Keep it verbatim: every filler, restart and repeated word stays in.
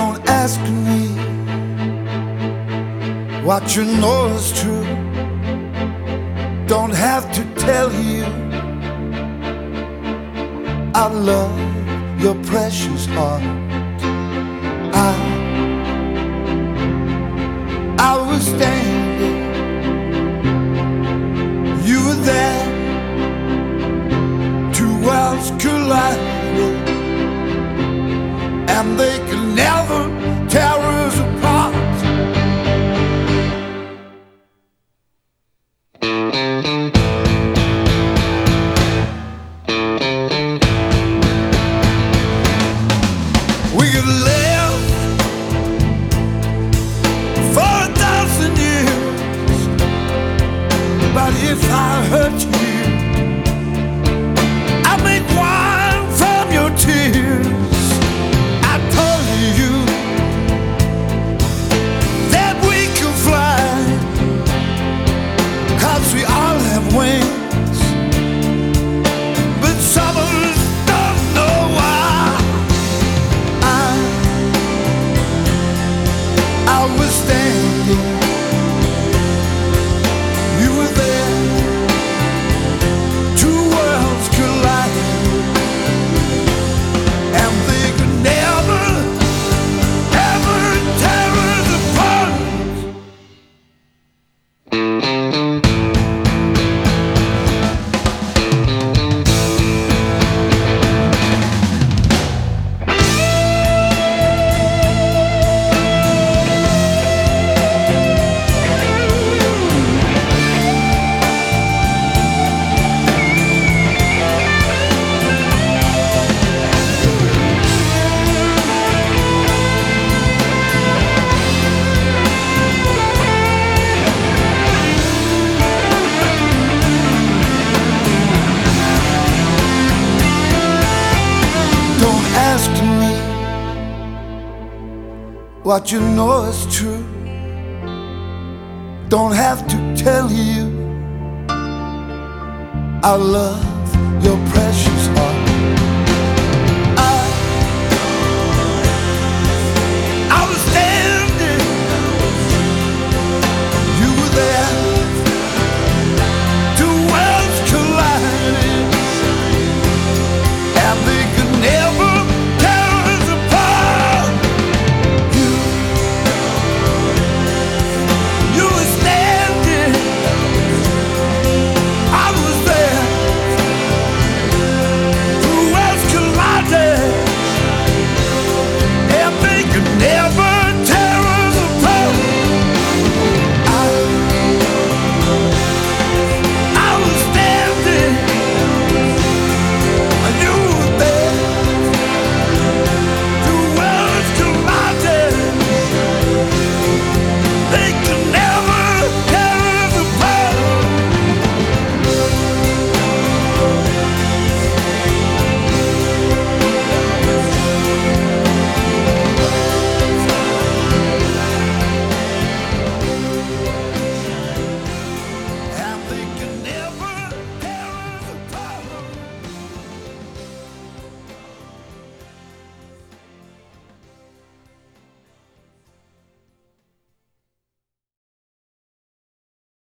Don't ask me what you know is true. Don't have to tell you I love your precious heart. I, I was standing, you were there, two worlds collided, and they could never tear us apart. We could live for a thousand years, but if I hurt you, I make wine from your tears. I told you that we can fly, 'cause we all have wings, but some of us don't know why. I, I was standing, you were there, two worlds collided, and they could never, ever tear us apart. Don't ask me what you know is true. Don't have to tell you I love your precious